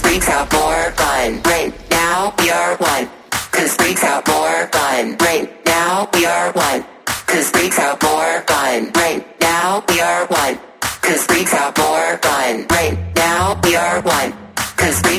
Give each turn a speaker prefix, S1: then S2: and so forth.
S1: freaks have more fun. Right now we are one. Cause freaks have more fun. Right now we are one. Cause freaks have more fun. Right now we are one. Cause freaks have more fun. Right now we are one. Cause freaks